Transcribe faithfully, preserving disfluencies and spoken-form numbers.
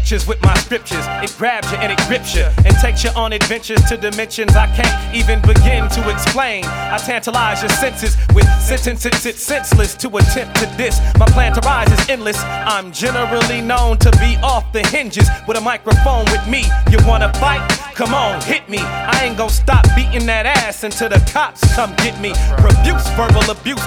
pictures with my scriptures. It grabs you and it grips you and takes you on adventures to dimensions I can't even begin to explain. I tantalize your senses with sentences it's senseless to attempt to diss. My plan to rise is endless. I'm generally known to be off the hinges with a microphone with me. You wanna fight? Come on, hit me. I ain't gon' stop beating that ass until the cops come get me. Profuse verbal abuse